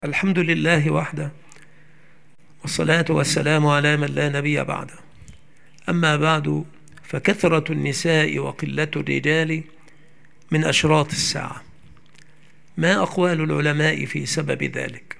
الحمد لله وحده، والصلاة والسلام على من لا نبي بعده. أما بعد، فكثرة النساء وقلة الرجال من أشراط الساعة. ما أقوال العلماء في سبب ذلك؟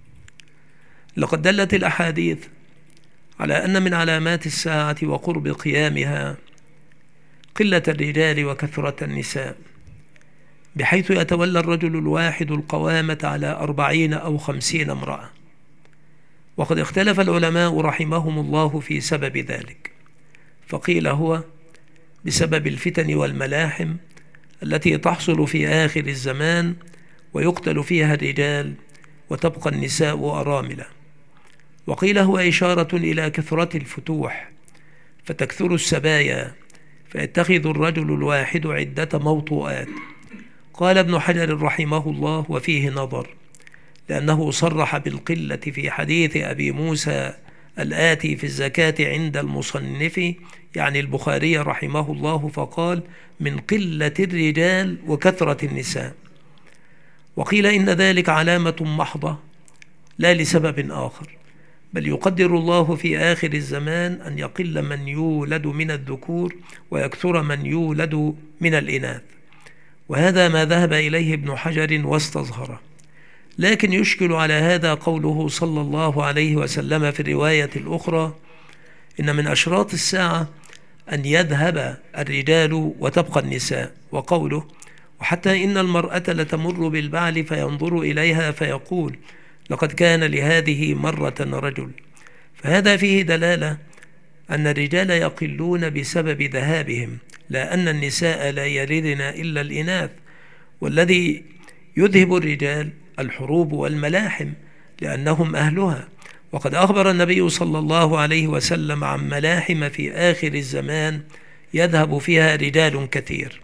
لقد دلت الأحاديث على أن من علامات الساعة وقرب قيامها قلة الرجال وكثرة النساء، بحيث يتولى الرجل الواحد القوامة على 40 أو 50 امرأة. وقد اختلف العلماء رحمهم الله في سبب ذلك، فقيل هو بسبب الفتن والملاحم التي تحصل في آخر الزمان ويقتل فيها الرجال وتبقى النساء أراملة. وقيل هو إشارة إلى كثرة الفتوح فتكثر السبايا فيتخذ الرجل الواحد عدة موطؤات. قال ابن حجر رحمه الله: وفيه نظر، لأنه صرح بالقلة في حديث أبي موسى الآتي في الزكاة عند المصنف، يعني البخاري رحمه الله، فقال: من قلة الرجال وكثرة النساء. وقيل إن ذلك علامة محضة لا لسبب آخر، بل يقدر الله في آخر الزمان أن يقل من يولد من الذكور ويكثر من يولد من الإناث. وهذا ما ذهب إليه ابن حجر واستظهره. لكن يشكل على هذا قوله صلى الله عليه وسلم في الرواية الأخرى: إن من أشراط الساعة أن يذهب الرجال وتبقى النساء، وقوله: وحتى إن المرأة لتمر بالبعل فينظر إليها فيقول: لقد كان لهذه مرة رجل. فهذا فيه دلالة أن الرجال يقلون بسبب ذهابهم، لا أن النساء لا يلدن إلا الإناث. والذي يذهب الرجال الحروب والملاحم لأنهم أهلها. وقد أخبر النبي صلى الله عليه وسلم عن ملاحم في آخر الزمان يذهب فيها رجال كثير.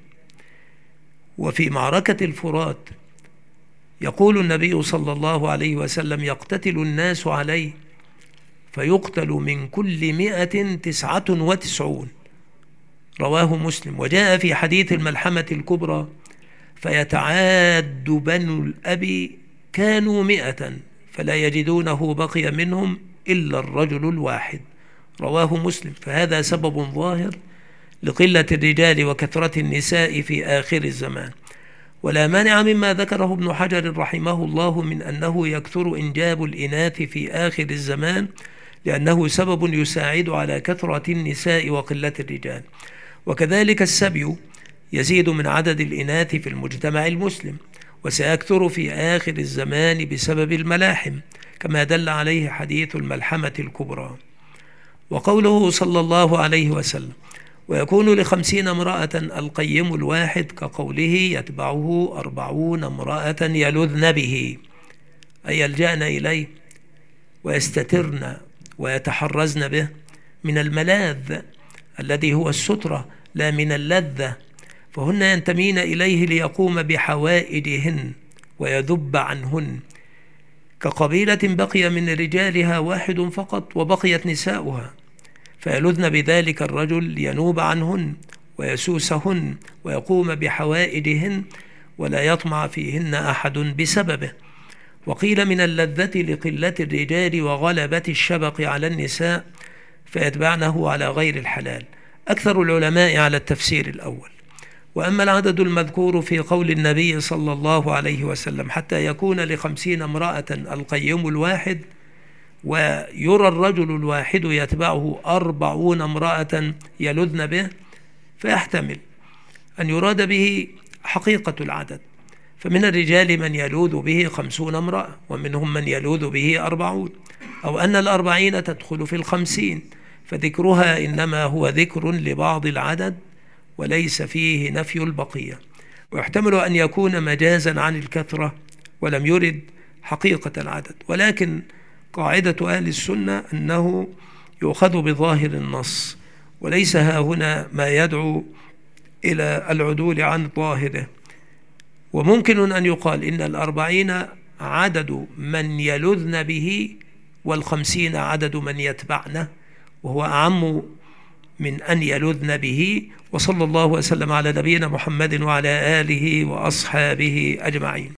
وفي معركة الفرات يقول النبي صلى الله عليه وسلم: يقتتل الناس عليه فيقتل من كل 199. رواه مسلم. وجاء في حديث الملحمة الكبرى: فيتعاد بنو الأب كانوا 100 فلا يجدونه بقي منهم إلا الرجل الواحد. رواه مسلم. فهذا سبب ظاهر لقلة الرجال وكثرة النساء في آخر الزمان. ولا مانع مما ذكره ابن حجر رحمه الله من أنه يكثر إنجاب الإناث في آخر الزمان، لأنه سبب يساعد على كثرة النساء وقلة الرجال. وكذلك السبي يزيد من عدد الإناث في المجتمع المسلم، وسيكثر في آخر الزمان بسبب الملاحم، كما دل عليه حديث الملحمة الكبرى. وقوله صلى الله عليه وسلم: ويكون ل50 امرأة القيم الواحد، كقوله: يتبعه 40 امرأة يلذن به، أي يلجأن إليه ويستترن ويتحرزن به من الملاذ الذي هو السترة لا من اللذة، فهن ينتمين إليه ليقوم بحوائجهن ويذب عنهن، كقبيلة بقي من رجالها واحد فقط وبقيت نساؤها، فيلذن بذلك الرجل لينوب عنهن ويسوسهن ويقوم بحوائجهن ولا يطمع فيهن أحد بسببه. وقيل من اللذة لقلة الرجال وغلبة الشبق على النساء فيتبعنه على غير الحلال. أكثر العلماء على التفسير الأول. وأما العدد المذكور في قول النبي صلى الله عليه وسلم: حتى يكون ل50 امرأة القيم الواحد، ويرى الرجل الواحد يتبعه 40 امرأة يلذن به، فيحتمل أن يراد به حقيقة العدد، فمن الرجال من يلوذ به 50 امرأة، ومنهم من يلوذ به 40، أو أن 40 تدخل في 50، فذكرها إنما هو ذكر لبعض العدد وليس فيه نفي البقية. ويحتمل أن يكون مجازا عن الكثرة ولم يرد حقيقة العدد. ولكن قاعدة أهل السنة أنه يؤخذ بظاهر النص، وليس ها هنا ما يدعو إلى العدول عن ظاهره. وممكن أن يقال إن 40 عدد من يلذن به، 50 عدد من يتبعنه، وهو أعم من أن يلذن به. وصلى الله وسلم على نبينا محمد وعلى آله وأصحابه أجمعين.